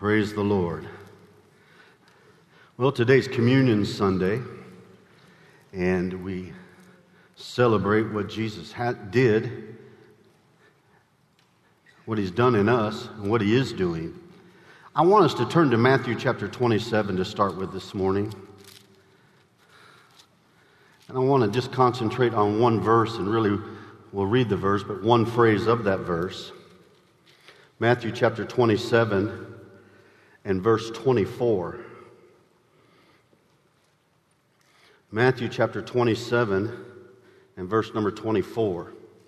Praise the Lord. Well, today's Communion Sunday, and we celebrate what Jesus did, what He's done in us, and what He is doing. I want us to turn to Matthew chapter 27 to start with this morning. And I want to just concentrate on one verse, and really we'll read the verse, but one phrase of that verse. Matthew chapter 27 and verse 24. Matthew chapter 27 and verse number 24.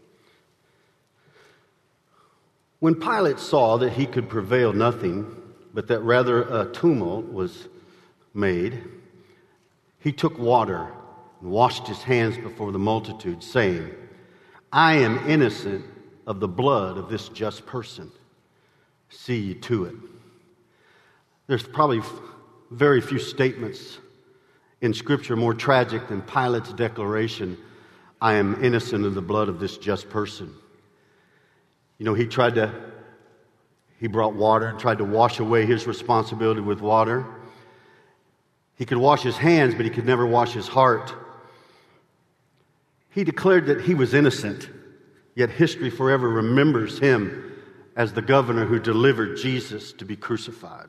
When Pilate saw that he could prevail nothing, but that rather a tumult was made, he took water and washed his hands before the multitude, saying, I am innocent of the blood of this just person. See ye to it. There's probably very few statements in Scripture more tragic than Pilate's declaration, I am innocent of the blood of this just person. You know, he brought water and tried to wash away his responsibility with water. He could wash his hands, but he could never wash his heart. He declared that he was innocent, yet history forever remembers him as the governor who delivered Jesus to be crucified.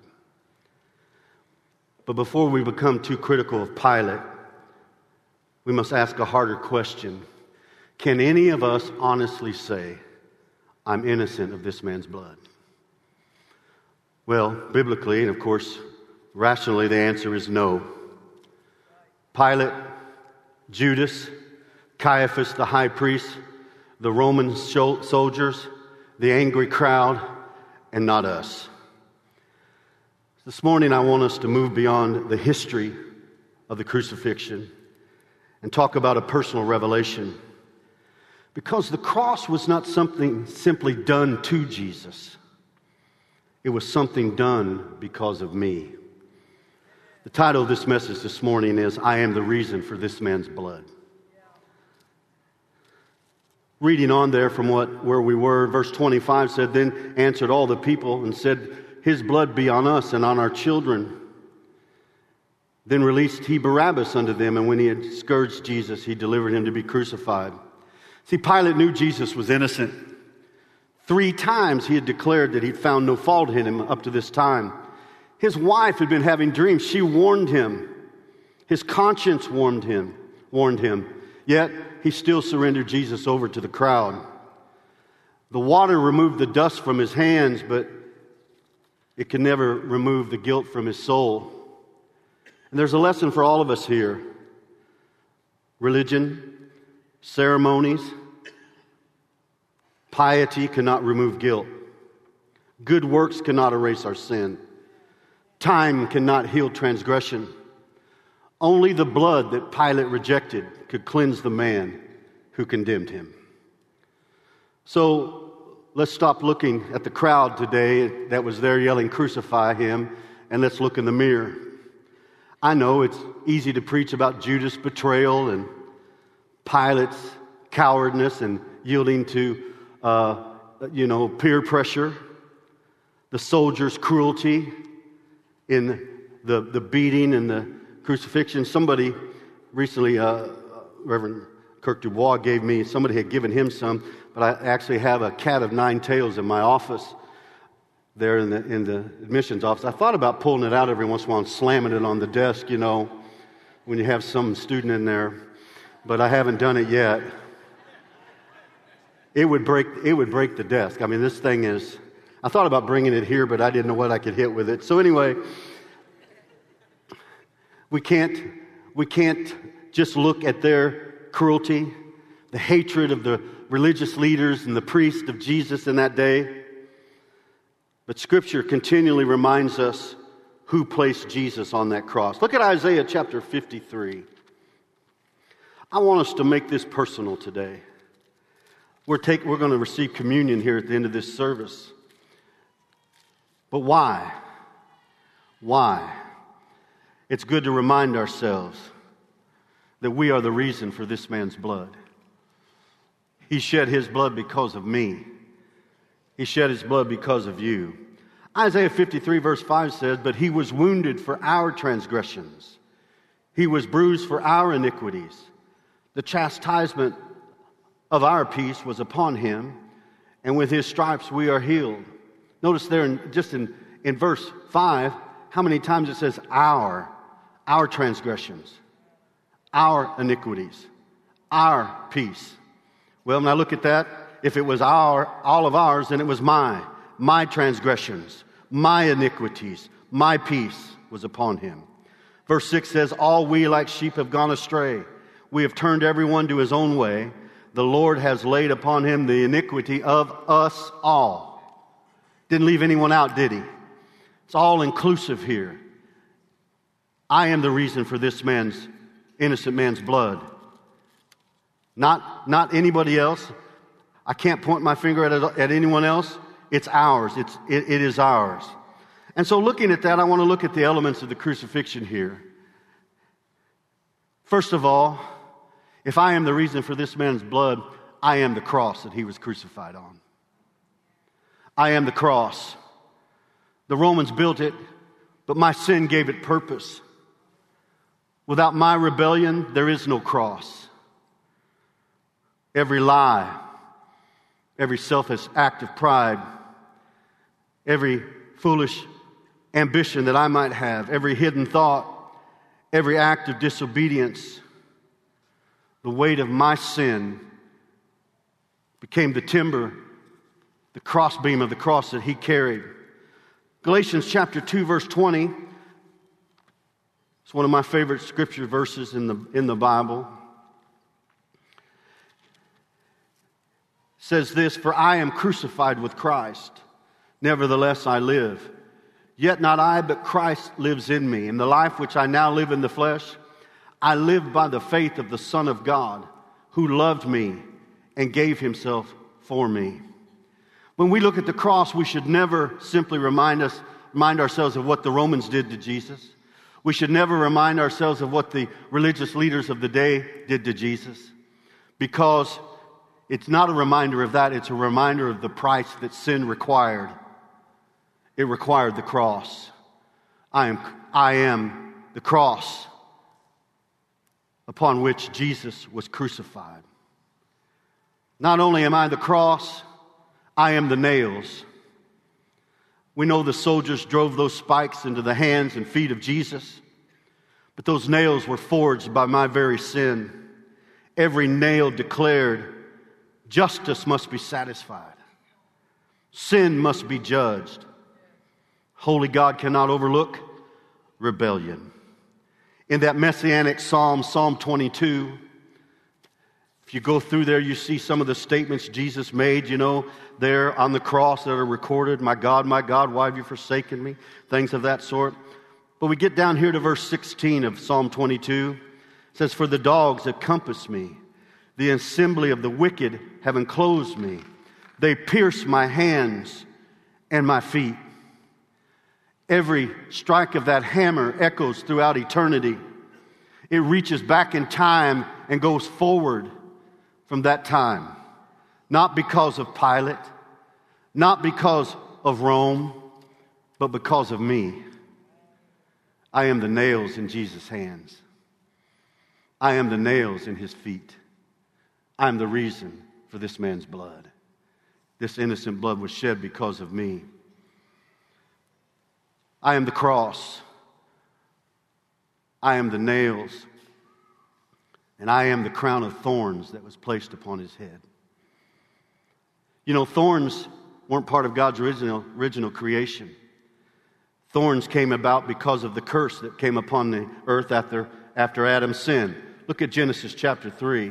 But before we become too critical of Pilate, we must ask a harder question. Can any of us honestly say, I'm innocent of this man's blood? Well, biblically, and of course, rationally, the answer is no. Pilate, Judas, Caiaphas, the high priest, the Roman soldiers, the angry crowd, and not us. This morning, I want us to move beyond the history of the crucifixion and talk about a personal revelation. Because the cross was not something simply done to Jesus. It was something done because of me. The title of this message this morning is, I am the reason for this man's blood. Reading on there from where we were, verse 25 said, Then answered all the people and said, His blood be on us and on our children. Then released he Barabbas unto them, and when he had scourged Jesus, he delivered him to be crucified. See, Pilate knew Jesus was innocent. 3 times he had declared that he'd found no fault in him up to this time. His wife had been having dreams. She warned him. His conscience warned him. Yet he still surrendered Jesus over to the crowd. The water removed the dust from his hands, but it can never remove the guilt from his soul. And there's a lesson for all of us here. Religion, ceremonies, piety cannot remove guilt. Good works cannot erase our sin. Time cannot heal transgression. Only the blood that Pilate rejected could cleanse the man who condemned him. So let's stop looking at the crowd today that was there yelling, crucify him, and let's look in the mirror. I know it's easy to preach about Judas' betrayal and Pilate's cowardness and yielding to, peer pressure, the soldiers' cruelty in the beating and the crucifixion. Somebody recently, Reverend Kirk Dubois somebody had given him some, but I actually have a cat of 9 tails in my office there in the admissions office. I thought about pulling it out every once in a while and slamming it on the desk, when you have some student in there, but I haven't done it yet. It would break the desk. I mean, this thing is, I thought about bringing it here, but I didn't know what I could hit with it. So anyway, we can't just look at their cruelty, the hatred of the religious leaders and the priests of Jesus in that day. But Scripture continually reminds us who placed Jesus on that cross. Look at Isaiah chapter 53. I want us to make this personal today. We're going to receive communion here at the end of this service. But why? Why? It's good to remind ourselves that we are the reason for this man's blood. He shed his blood because of me. He shed his blood because of you. Isaiah 53 verse 5 says, "But he was wounded for our transgressions. He was bruised for our iniquities. The chastisement of our peace was upon him, and with his stripes we are healed." Notice there in verse 5, how many times it says our transgressions, our iniquities, our peace. Well, when I look at that, if it was all of ours, then it was my transgressions, my iniquities, my peace was upon him. Verse 6 says, "All we like sheep have gone astray. We have turned everyone to his own way. The Lord has laid upon him the iniquity of us all." Didn't leave anyone out, did he? It's all inclusive here. I am the reason for this innocent man's blood. Not anybody else. I can't point my finger at anyone else. It's ours. It is ours. And so looking at that, I want to look at the elements of the crucifixion here. First of all, if I am the reason for this man's blood, I am the cross that he was crucified on. I am the cross. The Romans built it, but my sin gave it purpose. Without my rebellion, there is no cross. Every lie, every selfish act of pride, every foolish ambition that I might have, every hidden thought, every act of disobedience, the weight of my sin became the timber, the crossbeam of the cross that he carried. Galatians chapter 2, verse 20. It's one of my favorite scripture verses in the Bible. It says this, "For I am crucified with Christ. Nevertheless I live. Yet not I, but Christ lives in me. In the life which I now live in the flesh, I live by the faith of the Son of God, who loved me and gave himself for me." When we look at the cross, we should never simply remind ourselves of what the Romans did to Jesus. We should never remind ourselves of what the religious leaders of the day did to Jesus, because it's not a reminder of that. It's a reminder of the price that sin required. It required the cross. I am the cross upon which Jesus was crucified. Not only am I the cross, I am the nails. We know the soldiers drove those spikes into the hands and feet of Jesus, but those nails were forged by my very sin. Every nail declared justice must be satisfied. Sin must be judged. Holy God cannot overlook rebellion. In that messianic psalm, Psalm 22, if you go through there, you see some of the statements Jesus made, there on the cross that are recorded. My God, why have you forsaken me? Things of that sort. But we get down here to verse 16 of Psalm 22. It says, "For the dogs have compassed me. The assembly of the wicked have enclosed me. They pierce my hands and my feet." Every strike of that hammer echoes throughout eternity. It reaches back in time and goes forward from that time. Not because of Pilate, not because of Rome, but because of me. I am the nails in Jesus' hands. I am the nails in his feet. I am the reason for this man's blood. This innocent blood was shed because of me. I am the cross. I am the nails. And I am the crown of thorns that was placed upon his head. Thorns weren't part of God's original creation. Thorns came about because of the curse that came upon the earth after Adam's sin. Look at Genesis chapter 3.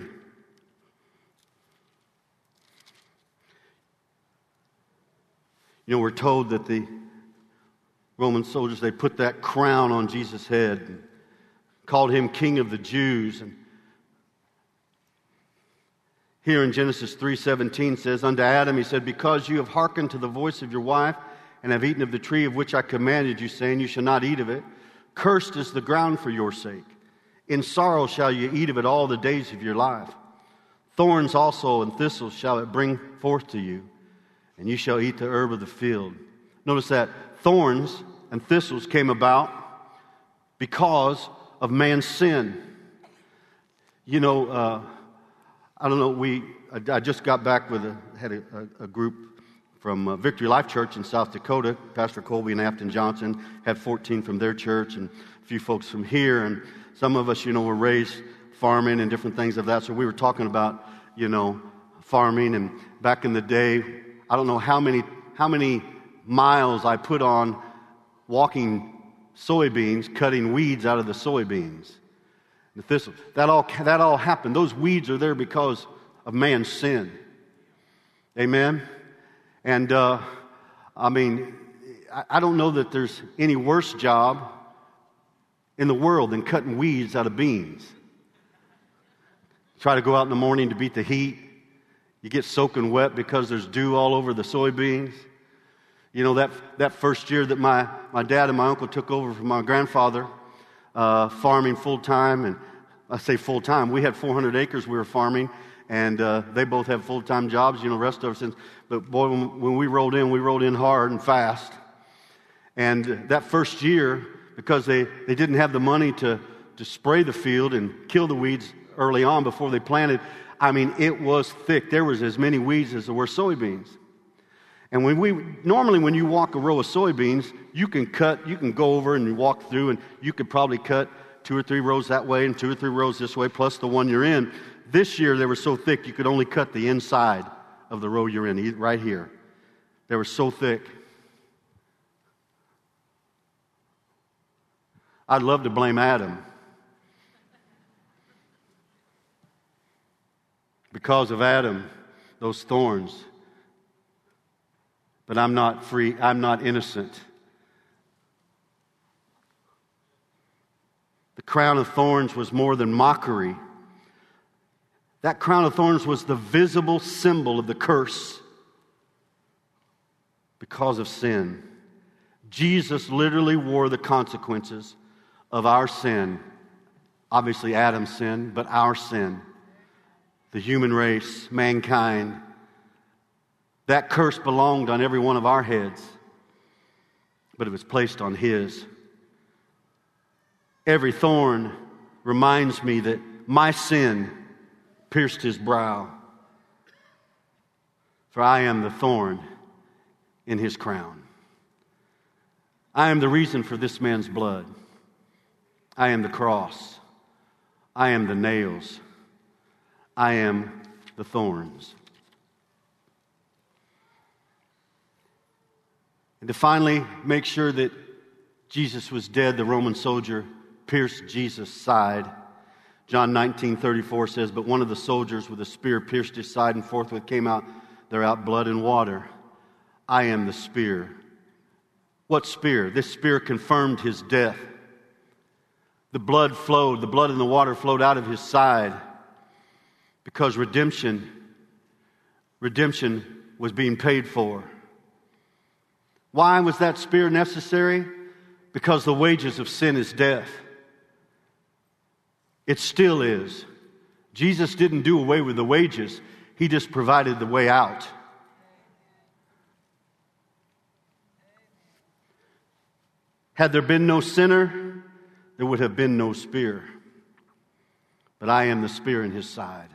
We're told that the Roman soldiers, they put that crown on Jesus' head and called him King of the Jews. And here in Genesis 3:17 says, "Unto Adam he said, Because you have hearkened to the voice of your wife, and have eaten of the tree of which I commanded you, saying, You shall not eat of it, cursed is the ground for your sake. In sorrow shall you eat of it all the days of your life. Thorns also and thistles shall it bring forth to you, and you shall eat the herb of the field. Notice that thorns and thistles came about because of man's sin. You know, I don't know, I just got back had a group from Victory Life Church in South Dakota. Pastor Colby and Afton Johnson had 14 from their church and a few folks from here. And some of us, were raised farming and different things of that. So we were talking about, farming. And back in the day, I don't know how many miles I put on walking soybeans, cutting weeds out of the soybeans. The thistle. That all happened. Those weeds are there because of man's sin. Amen? And, I don't know that there's any worse job in the world than cutting weeds out of beans. Try to go out in the morning to beat the heat. You get soaking wet because there's dew all over the soybeans. That first year that my dad and my uncle took over from my grandfather, farming full-time, and I say full-time, we had 400 acres we were farming, and they both have full-time jobs, rest of us. But boy, when we rolled in hard and fast. And that first year, because they didn't have the money to spray the field and kill the weeds early on before they planted, it was thick. There was as many weeds as there were soybeans. And normally when you walk a row of soybeans, you can go over and walk through, and you could probably cut 2 or 3 rows that way and 2 or 3 rows this way, plus the one you're in. This year they were so thick you could only cut the inside of the row you're in, right here. They were so thick. I'd love to blame Adam. Because of Adam, those thorns. But I'm not free. I'm not innocent. The crown of thorns was more than mockery. That crown of thorns was the visible symbol of the curse because of sin. Jesus literally wore the consequences of our sin. Obviously Adam's sin, but our sin. The human race, mankind. That curse belonged on every one of our heads, but it was placed on his. Every thorn reminds me that my sin pierced his brow, for I am the thorn in his crown. I am the reason for this man's blood. I am the cross. I am the nails. I am the thorns. And to finally make sure that Jesus was dead, the Roman soldier pierced Jesus' side. John 19:34 says, "But one of the soldiers with a spear pierced his side, and forthwith came out blood and water. I am the spear." What spear? This spear confirmed his death. The blood and the water flowed out of his side because redemption was being paid for. Why was that spear necessary? Because the wages of sin is death. It still is. Jesus didn't do away with the wages. He just provided the way out. Had there been no sinner, there would have been no spear. But I am the spear in his side.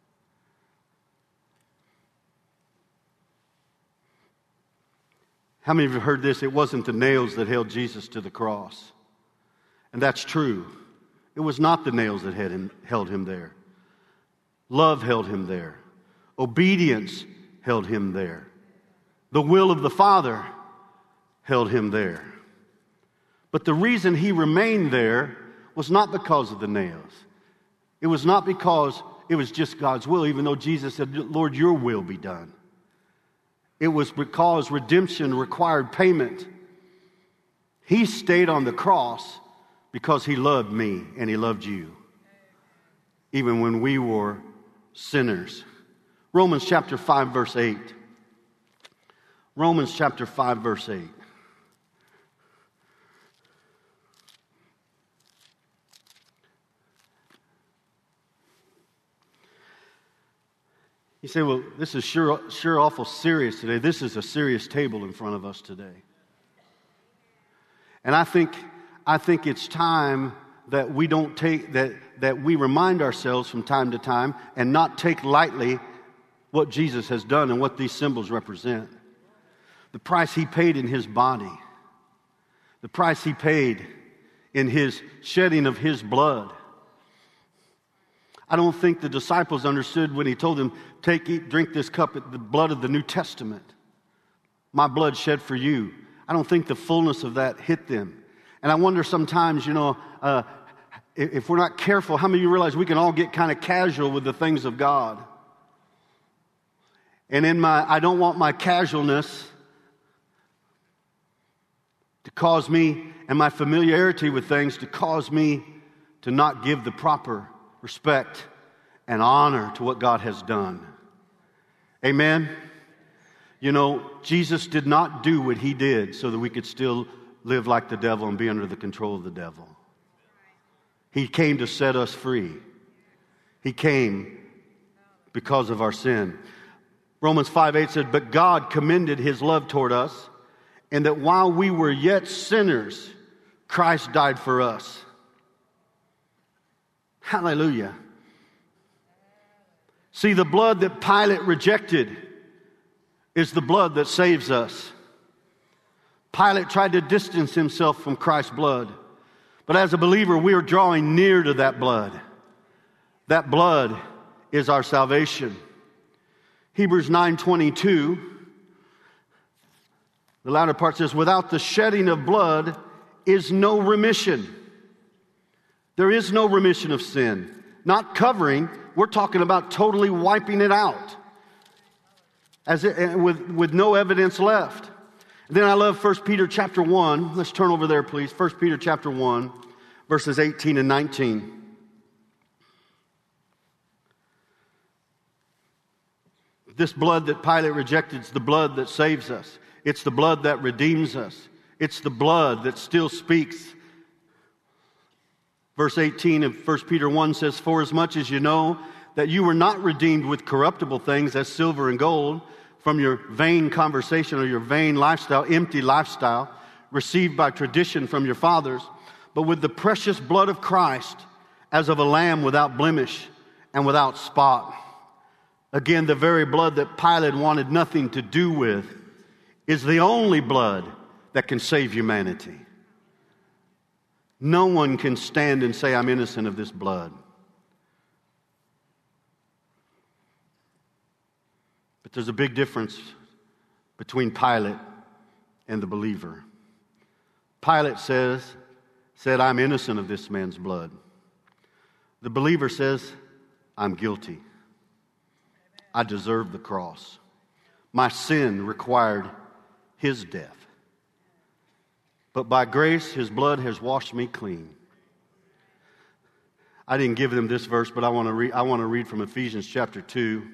How many of you have heard this? It wasn't the nails that held Jesus to the cross. And that's true. It was not the nails that held him there. Love held him there. Obedience held him there. The will of the Father held him there. But the reason he remained there was not because of the nails. It was not because it was just God's will, even though Jesus said, "Lord, your will be done." It was because redemption required payment. He stayed on the cross because he loved me and he loved you, even when we were sinners. Romans chapter 5, verse 8. Romans chapter 5, verse 8. You say, well, this is sure awful serious today. This is a serious table in front of us today. And I think it's time that we don't take, that we remind ourselves from time to time and not take lightly what Jesus has done and what these symbols represent. The price he paid in his body. The price he paid in his shedding of his blood. I don't think the disciples understood when he told them, take, eat, drink this cup, the blood of the New Testament. My blood shed for you. I don't think the fullness of that hit them. And I wonder sometimes, if we're not careful, how many of you realize we can all get kind of casual with the things of God? And I don't want my casualness to cause me, and my familiarity with things to cause me to not give the proper respect and honor to what God has done. Amen? Jesus did not do what he did so that we could still live like the devil and be under the control of the devil. He came to set us free. He came because of our sin. Romans 5:8 said, but God commended his love toward us, and that while we were yet sinners, Christ died for us. Hallelujah. See, the blood that Pilate rejected is the blood that saves us. Pilate tried to distance himself from Christ's blood. But as a believer, we are drawing near to that blood. That blood is our salvation. Hebrews 9:22, the latter part says, without the shedding of blood is no remission. There is no remission of sin. Not covering, we're talking about totally wiping it out. With no evidence left. And then I love 1 Peter chapter 1. Let's turn over there, please. 1 Peter chapter 1, verses 18 and 19. This blood that Pilate rejected is the blood that saves us. It's the blood that redeems us. It's the blood that still speaks. Verse 18 of 1 Peter 1 says, for as much as you know that you were not redeemed with corruptible things as silver and gold from your vain conversation or your vain lifestyle, empty lifestyle, received by tradition from your fathers, but with the precious blood of Christ as of a lamb without blemish and without spot. Again, the very blood that Pilate wanted nothing to do with is the only blood that can save humanity. No one can stand and say, I'm innocent of this blood. But there's a big difference between Pilate and the believer. Pilate said, I'm innocent of this man's blood. The believer says, I'm guilty. I deserve the cross. My sin required his death. But by grace, his blood has washed me clean. I didn't give them this verse, but I want to read from Ephesians chapter 2.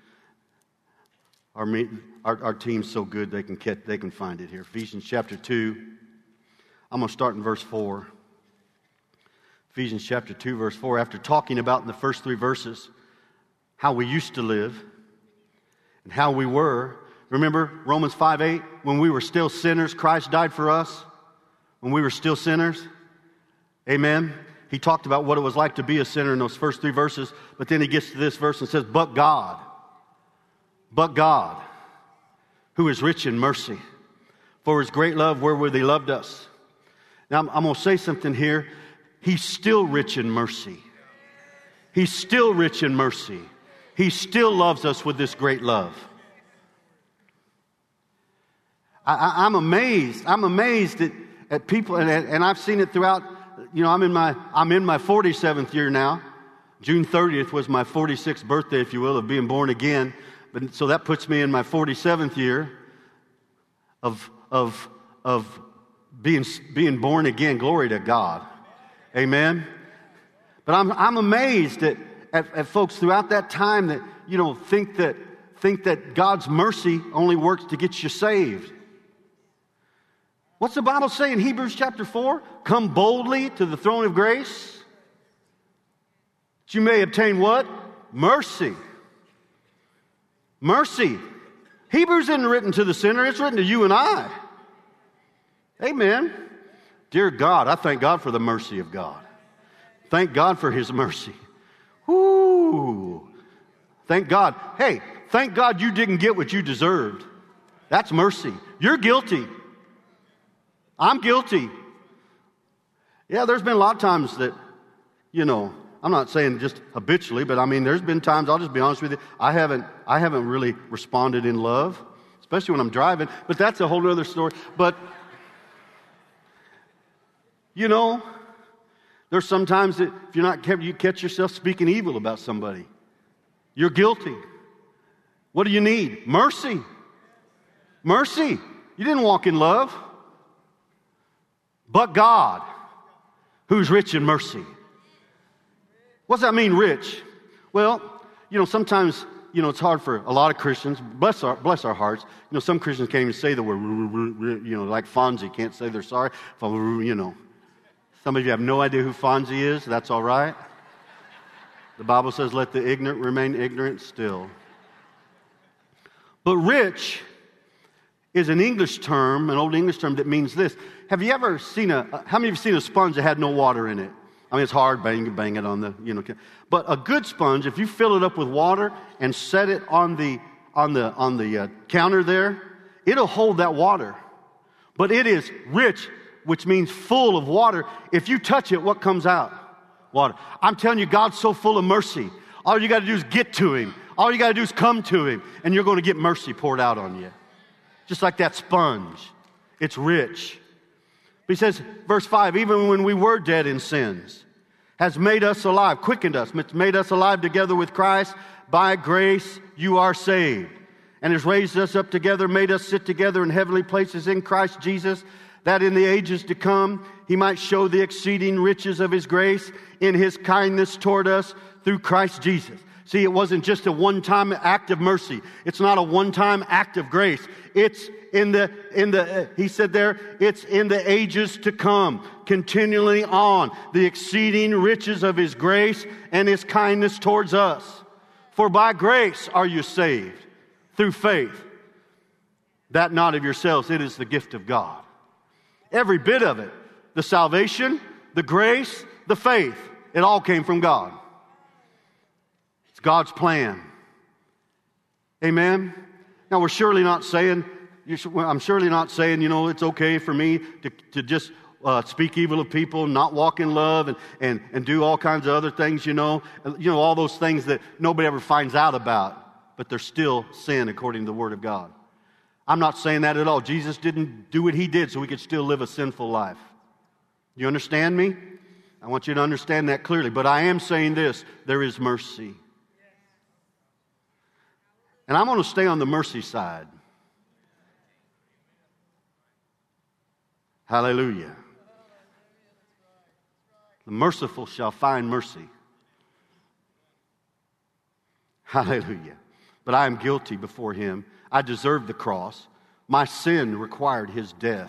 Our team's so good they can find it here. Ephesians chapter 2. I'm going to start in verse 4. Ephesians chapter 2, verse 4. After talking about in the first 3 verses how we used to live and how we were. Remember Romans 5:8? When we were still sinners, Christ died for us. When we were still sinners. Amen. He talked about what it was like to be a sinner in those first 3 verses. But then he gets to this verse and says, but God, who is rich in mercy, for his great love wherewith he loved us. Now I'm going to say something here. He's still rich in mercy. He's still rich in mercy. He still loves us with this great love. I'm amazed. I'm amazed at people, and I've seen it throughout. I'm in my 47th year now. June 30th was my 46th birthday, if you will, of being born again. But so that puts me in my 47th year of being born again. Glory to God. Amen. But I'm amazed at folks throughout that time that think that God's mercy only works to get you saved. What's the Bible say in Hebrews chapter 4? Come boldly to the throne of grace, that you may obtain what? Mercy. Mercy. Hebrews isn't written to the sinner, it's written to you and I. Amen. Dear God, I thank God for the mercy of God. Thank God for His mercy. Whoo! Thank God. Hey, thank God you didn't get what you deserved. That's mercy. You're guilty. I'm guilty. Yeah, there's been a lot of times that, I'm not saying just habitually, but there's been times, I'll just be honest with you, I haven't really responded in love, especially when I'm driving, but that's a whole other story. But, there's sometimes that if you're not careful, you catch yourself speaking evil about somebody. You're guilty. What do you need? Mercy. Mercy. You didn't walk in love. But God, who's rich in mercy. What does that mean, rich? Well, sometimes, it's hard for a lot of Christians. Bless our hearts. Some Christians can't even say the word, like Fonzie can't say they're sorry. Some of you have no idea who Fonzie is. That's all right. The Bible says, let the ignorant remain ignorant still. But rich is an English term, an old English term that means this. Have you ever seen how many of you have seen a sponge that had no water in it? It's hard, bang it on the, But a good sponge, if you fill it up with water and set it on the counter there, it'll hold that water. But it is rich, which means full of water. If you touch it, what comes out? Water. I'm telling you, God's so full of mercy. All you got to do is get to Him. All you got to do is come to Him, and you're going to get mercy poured out on you. Just like that sponge. It's rich. But he says, verse 5, even when we were dead in sins, has made us alive, quickened us, made us alive together with Christ. By grace you are saved. And has raised us up together, made us sit together in heavenly places in Christ Jesus, that in the ages to come He might show the exceeding riches of His grace in His kindness toward us through Christ Jesus. See, it wasn't just a one-time act of mercy. It's not a one-time act of grace. It's he said there, it's in the ages to come, continually on, the exceeding riches of His grace and His kindness towards us. For by grace are you saved, through faith, that not of yourselves, it is the gift of God. Every bit of it, the salvation, the grace, the faith, it all came from God. It's God's plan. Amen? Now, I'm surely not saying, it's okay for me to just speak evil of people, not walk in love, and do all kinds of other things, all those things that nobody ever finds out about, but they're still sin according to the Word of God. I'm not saying that at all. Jesus didn't do what He did so we could still live a sinful life. You understand me? I want you to understand that clearly. But I am saying this, there is mercy. And I'm going to stay on the mercy side. Hallelujah. The merciful shall find mercy. Hallelujah. But I am guilty before Him. I deserve the cross. My sin required His death.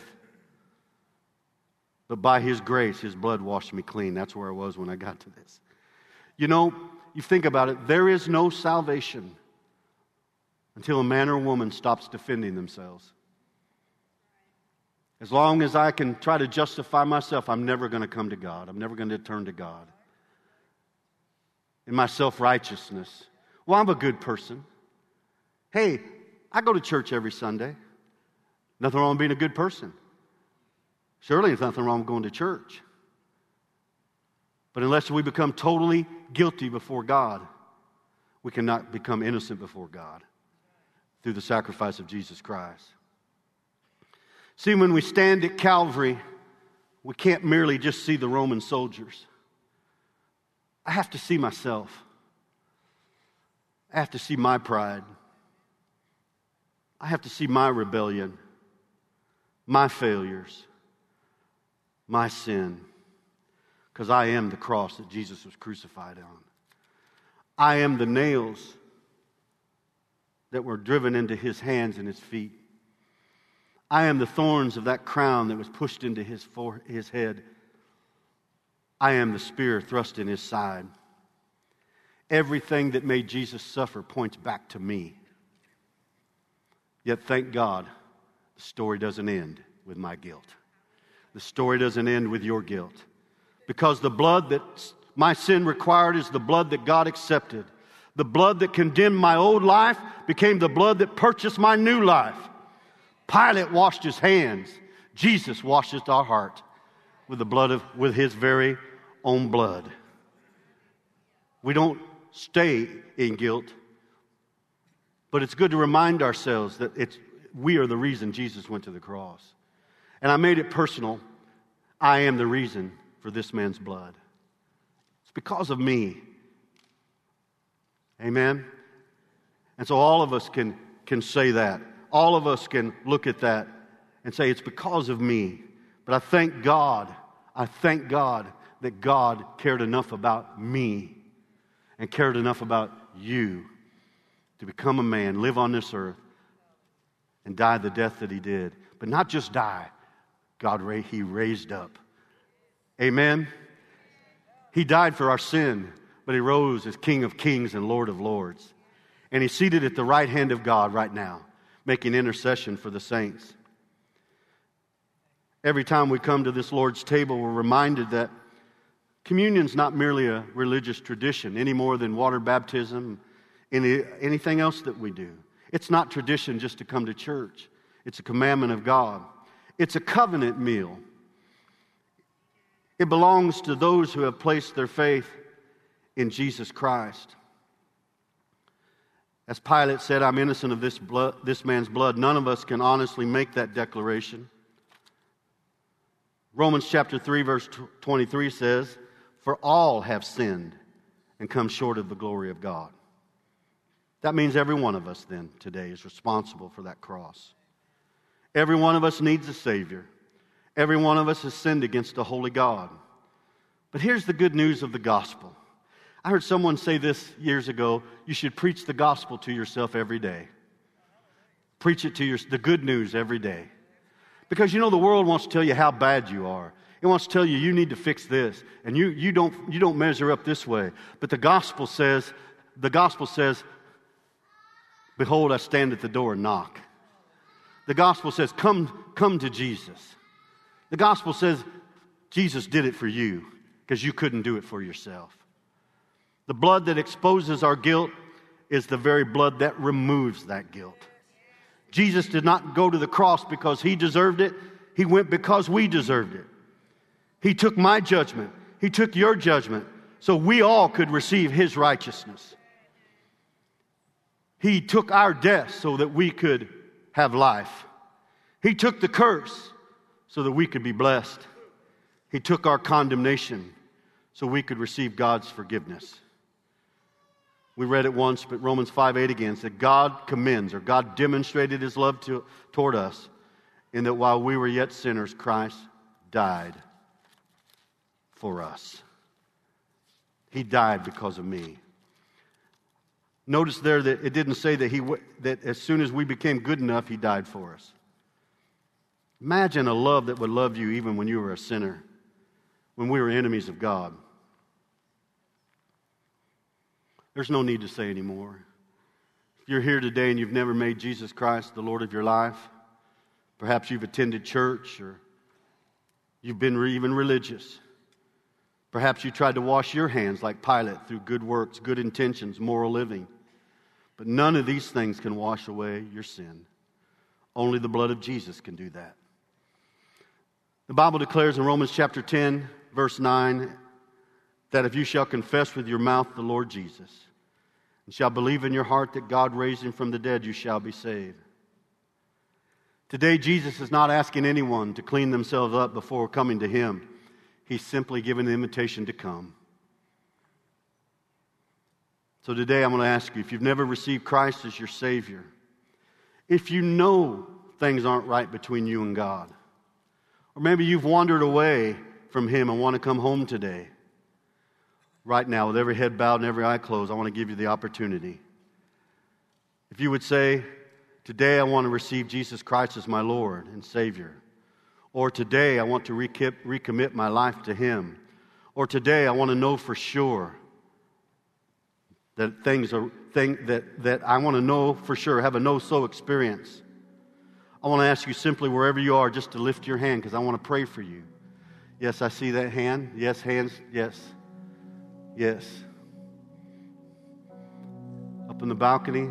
But by His grace, His blood washed me clean. That's where I was when I got to this. You think about it, there is no salvation until a man or woman stops defending themselves. As long as I can try to justify myself, I'm never going to come to God. I'm never going to turn to God. In my self-righteousness. Well, I'm a good person. Hey, I go to church every Sunday. Nothing wrong with being a good person. Surely there's nothing wrong with going to church. But unless we become totally guilty before God, we cannot become innocent before God through the sacrifice of Jesus Christ. See, when we stand at Calvary, we can't merely just see the Roman soldiers. I have to see myself. I have to see my pride. I have to see my rebellion, my failures, my sin, because I am the cross that Jesus was crucified on. I am the nails that were driven into His hands and His feet. I am the thorns of that crown that was pushed into his head. I am the spear thrust in His side. Everything that made Jesus suffer points back to me. Yet thank God, the story doesn't end with my guilt. the story doesn't end with your guilt. Because the blood that my sin required is the blood that God accepted. The blood that condemned my old life became the blood that purchased my new life. Pilate washed his hands. Jesus washes our heart with his very own blood. We don't stay in guilt, but it's good to remind ourselves that we are the reason Jesus went to the cross. And I made it personal. I am the reason for this man's blood. It's because of me. Amen? And so all of us can say that. All of us can look at that and say, it's because of me. But I thank God that God cared enough about me and cared enough about you to become a man, live on this earth, and die the death that he did. But not just die. He raised up. Amen? He died for our sin, but he rose as King of Kings and Lord of Lords. And he's seated at the right hand of God right now, making intercession for the saints. Every time we come to this Lord's table, we're reminded that communion's not merely a religious tradition any more than water baptism, anything else that we do. It's not tradition just to come to church. It's a commandment of God. It's a covenant meal. It belongs to those who have placed their faith in Jesus Christ. As Pilate said, I'm innocent of this man's blood. None of us can honestly make that declaration. Romans chapter 3, verse 23 says, for all have sinned and come short of the glory of God. That means every one of us then today is responsible for that cross. Every one of us needs a Savior. Every one of us has sinned against a holy God. But here's the good news of the gospel. I heard someone say this years ago, you should preach the gospel to yourself every day. Preach it to the good news every day. Because the world wants to tell you how bad you are. It wants to tell you need to fix this, and you don't measure up this way. But the gospel says, behold, I stand at the door and knock. The gospel says, come to Jesus. The gospel says, Jesus did it for you because you couldn't do it for yourself. The blood that exposes our guilt is the very blood that removes that guilt. Jesus did not go to the cross because he deserved it. He went because we deserved it. He took my judgment. He took your judgment so we all could receive his righteousness. He took our death so that we could have life. He took the curse so that we could be blessed. He took our condemnation so we could receive God's forgiveness. We read it once, but Romans 5:8 again said, God commends, or God demonstrated his love toward us in that while we were yet sinners, Christ died for us. He died because of me. Notice there that it didn't say that as soon as we became good enough, he died for us. Imagine a love that would love you even when you were a sinner, when we were enemies of God. There's no need to say anymore. If you're here today and you've never made Jesus Christ the Lord of your life, perhaps you've attended church or you've been even religious. Perhaps you tried to wash your hands like Pilate through good works, good intentions, moral living. But none of these things can wash away your sin. Only the blood of Jesus can do that. The Bible declares in Romans chapter 10, verse 9, that if you shall confess with your mouth the Lord Jesus, and shall believe in your heart that God raised him from the dead, you shall be saved. Today, Jesus is not asking anyone to clean themselves up before coming to him. He's simply giving the invitation to come. So today I'm going to ask you, if you've never received Christ as your Savior, if you know things aren't right between you and God, or maybe you've wandered away from him and want to come home today, right now, with every head bowed and every eye closed, I want to give you the opportunity. If you would say, today I want to receive Jesus Christ as my Lord and Savior. Or today I want to recommit my life to him. Or today I want to know for sure that that I want to know for sure, have a know-so experience. I want to ask you simply, wherever you are, just to lift your hand because I want to pray for you. Yes, I see that hand. Yes, hands. Yes. Yes. Up in the balcony.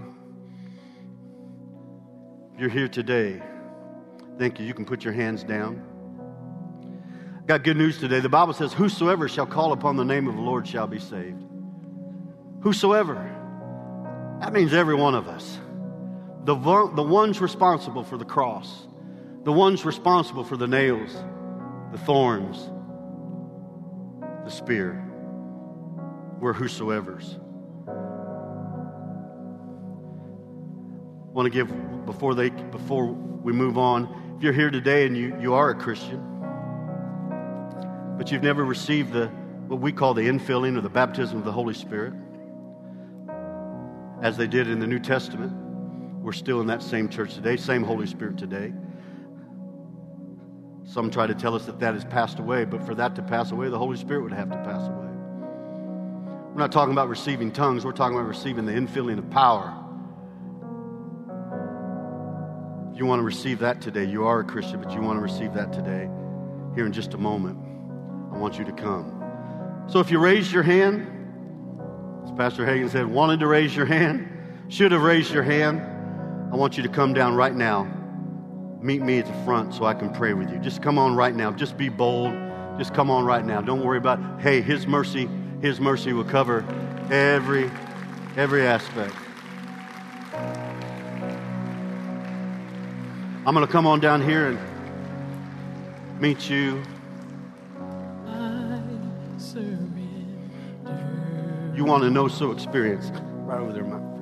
If you're here today, thank you. You can put your hands down. Got good news today. The Bible says, whosoever shall call upon the name of the Lord shall be saved. Whosoever. That means every one of us. The ones responsible for the cross. The ones responsible for the nails, the thorns, the spear. We're whosoevers. I want to give, before we move on, if you're here today and you are a Christian, but you've never received what we call the infilling or the baptism of the Holy Spirit, as they did in the New Testament, we're still in that same church today, same Holy Spirit today. Some try to tell us that has passed away, but for that to pass away, the Holy Spirit would have to pass away. We're not talking about receiving tongues. We're talking about receiving the infilling of power. If you want to receive that today, you are a Christian, but you want to receive that today, here in just a moment, I want you to come. So if you raised your hand, as Pastor Hagen said, wanted to raise your hand, should have raised your hand, I want you to come down right now. Meet me at the front so I can pray with you. Just come on right now. Just be bold. Just come on right now. Don't worry about, hey, His mercy will cover every aspect. I'm going to come on down here and meet you. You want to know so experience. Right over there, my friend.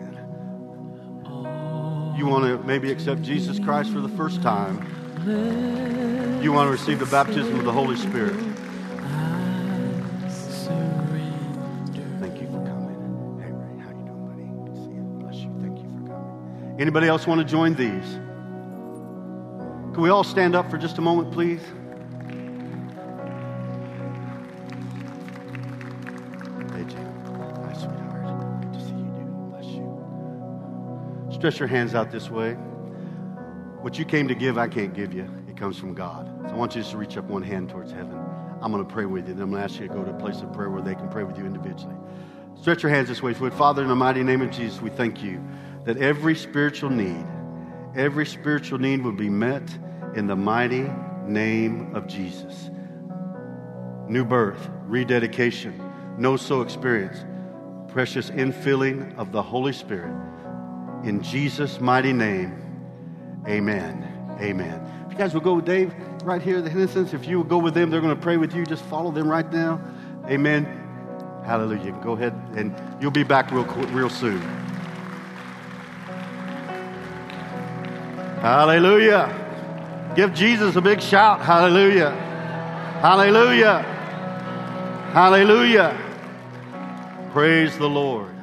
You want to maybe accept Jesus Christ for the first time. You want to receive the baptism of the Holy Spirit. Thank you for coming. Hey, Ray, how you doing, buddy? Good to see you. Bless you. Thank you for coming. Anybody else want to join these? Can we all stand up for just a moment, please? Stretch your hands out this way. What you came to give, I can't give you. It comes from God. So I want you just to reach up one hand towards heaven. I'm going to pray with you. Then I'm going to ask you to go to a place of prayer where they can pray with you individually. Stretch your hands this way. Father, in the mighty name of Jesus, we thank you that every spiritual need would be met in the mighty name of Jesus. New birth, rededication, no-so experience, precious infilling of the Holy Spirit. In Jesus' mighty name, amen. Amen. If you guys will go with Dave right here, the innocents, if you will go with them, they're going to pray with you. Just follow them right now. Amen. Hallelujah. Go ahead, and you'll be back real soon. Hallelujah. Give Jesus a big shout. Hallelujah. Hallelujah. Hallelujah. Praise the Lord.